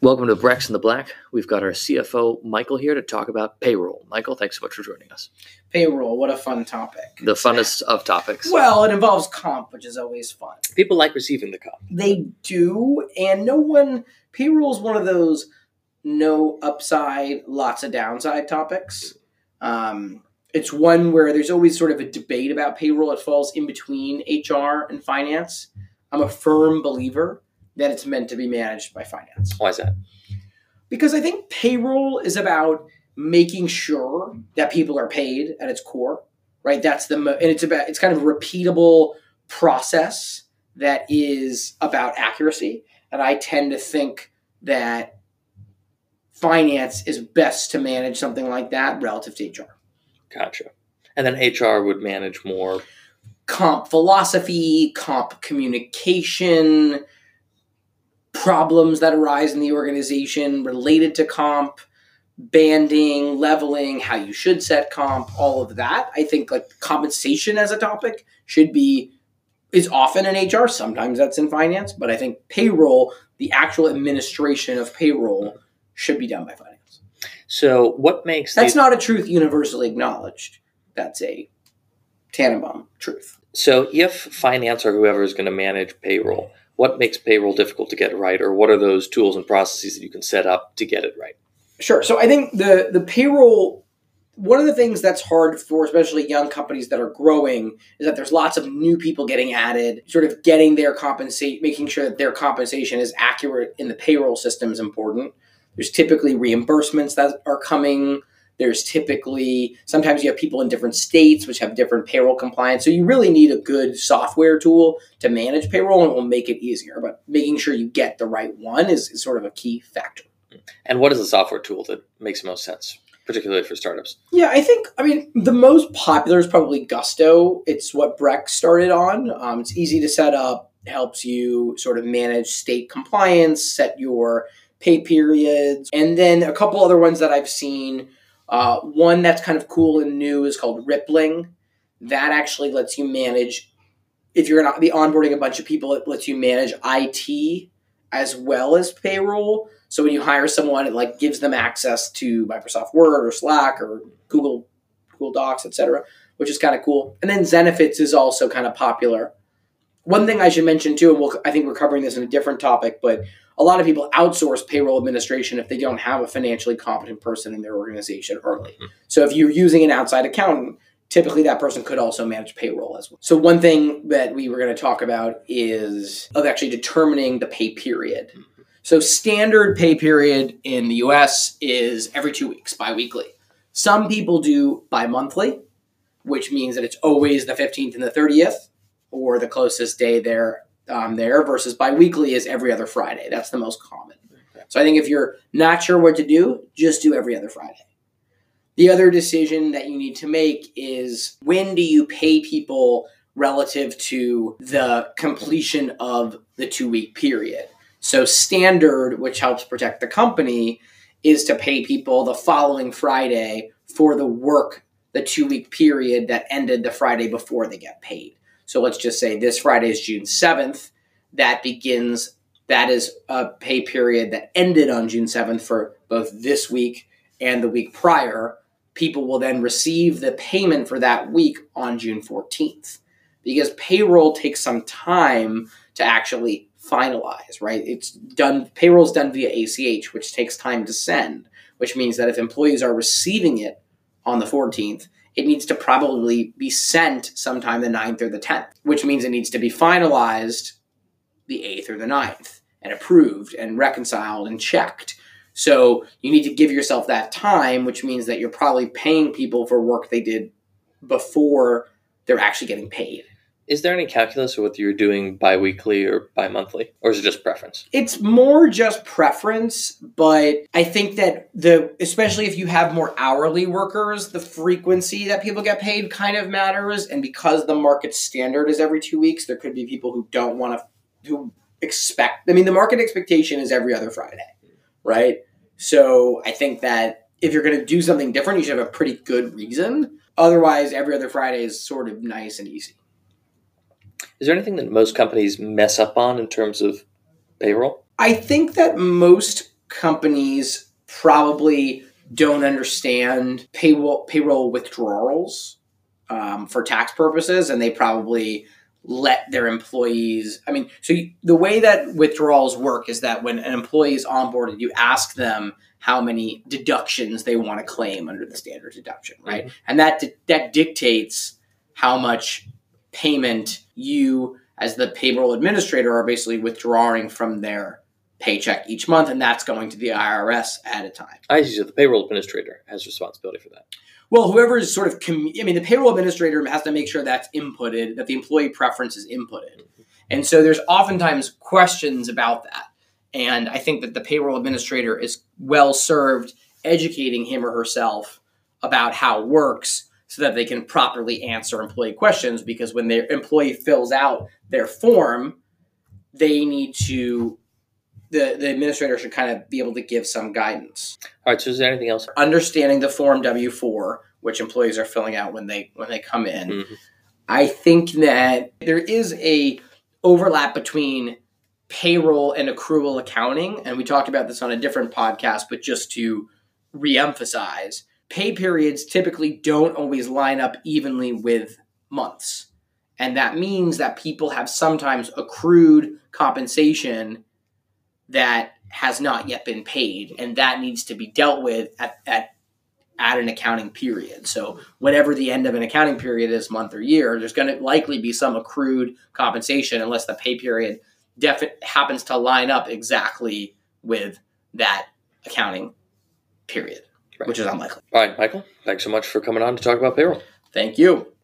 Welcome to Brex in the Black. We've got our CFO, Michael, here to talk about payroll. Michael, thanks so much for joining us. Payroll, what a fun topic. The funnest of topics. Well, it involves comp, which is always fun. People like receiving the comp. They do, and payroll is one of those no upside, lots of downside topics. It's one where there's always sort of a debate about payroll. It falls in between HR and finance. I'm a firm believer that it's meant to be managed by finance. Why is that? Because I think payroll is about making sure that people are paid at its core, right? And it's kind of a repeatable process that is about accuracy. And I tend to think that finance is best to manage something like that relative to HR. Gotcha. And then HR would manage more comp philosophy, comp communication, problems that arise in the organization related to comp, banding, leveling, how you should set comp, all of that. I think like compensation as a topic is often in HR. Sometimes that's in finance, but I think payroll, the actual administration of payroll, should be done by finance. So what makes that's not a truth universally acknowledged. That's a Tannenbaum truth. So if finance or whoever is going to manage payroll, what makes payroll difficult to get right, or what are those tools and processes that you can set up to get it right? Sure. So I think the payroll, one of the things that's hard for especially young companies that are growing is that there's lots of new people getting added, sort of getting their making sure that their compensation is accurate in the payroll system is important. There's typically reimbursements that are coming. Sometimes you have people in different states which have different payroll compliance. So you really need a good software tool to manage payroll, and it will make it easier. But making sure you get the right one is sort of a key factor. And what is the software tool that makes the most sense, particularly for startups? Yeah, the most popular is probably Gusto. It's what Brex started on. It's easy to set up, helps you sort of manage state compliance, set your pay periods. And then a couple other ones that I've seen. One that's kind of cool and new is called Rippling. That actually lets you manage, if you're going to be onboarding a bunch of people, it lets you manage IT as well as payroll. So when you hire someone, it gives them access to Microsoft Word or Slack or Google Docs, etc., which is kind of cool. And then Zenefits is also kind of popular. One thing I should mention too, and I think we're covering this in a different topic, but a lot of people outsource payroll administration if they don't have a financially competent person in their organization early. Mm-hmm. So if you're using an outside accountant, typically that person could also manage payroll as well. So one thing that we were going to talk about is of actually determining the pay period. Mm-hmm. So standard pay period in the US is every 2 weeks, biweekly. Some people do bi-monthly, which means that it's always the 15th and the 30th, or the closest day there versus biweekly is every other Friday. That's the most common. Okay. So I think if you're not sure what to do, just do every other Friday. The other decision that you need to make is when do you pay people relative to the completion of the 2-week period. So standard, which helps protect the company, is to pay people the following Friday for the 2-week period that ended the Friday before they get paid. So let's just say this Friday is June 7th. That is a pay period that ended on June 7th for both this week and the week prior. People will then receive the payment for that week on June 14th. Because payroll takes some time to actually finalize, right? Payroll's done via ACH, which takes time to send, which means that if employees are receiving it on the 14th, it needs to probably be sent sometime the 9th or the 10th, which means it needs to be finalized the 8th or the 9th and approved and reconciled and checked. So you need to give yourself that time, which means that you're probably paying people for work they did before they're actually getting paid. Is there any calculus of whether you're doing biweekly or bi-monthly, or is it just preference? It's more just preference, but I think that especially if you have more hourly workers, the frequency that people get paid kind of matters. And because the market standard is every 2 weeks, there could be people who don't want to, the market expectation is every other Friday, right? So I think that if you're going to do something different, you should have a pretty good reason. Otherwise, every other Friday is sort of nice and easy. Is there anything that most companies mess up on in terms of payroll? I think that most companies probably don't understand payroll withdrawals for tax purposes, and they probably let their employees. The way that withdrawals work is that when an employee is onboarded, you ask them how many deductions they want to claim under the standard deduction, right? Mm-hmm. And that dictates how much payment you, as the payroll administrator, are basically withdrawing from their paycheck each month, and that's going to the IRS at a time. I see. So the payroll administrator has responsibility for that. Well, whoever is sort of, the payroll administrator has to make sure that's inputted, that the employee preference is inputted. Mm-hmm. And so there's oftentimes questions about that. And I think that the payroll administrator is well served educating him or herself about how it works so that they can properly answer employee questions, because when their employee fills out their form, they need to, the administrator should kind of be able to give some guidance. All right, so is there anything else? Understanding the Form W-4, which employees are filling out when they come in. Mm-hmm. I think that there is a overlap between payroll and accrual accounting, and we talked about this on a different podcast, but just to reemphasize, pay periods typically don't always line up evenly with months. And that means that people have sometimes accrued compensation that has not yet been paid, and that needs to be dealt with at an accounting period. So whatever the end of an accounting period is, month or year, there's going to likely be some accrued compensation unless the pay period happens to line up exactly with that accounting period, right, which is unlikely. All right, Michael, thanks so much for coming on to talk about payroll. Thank you.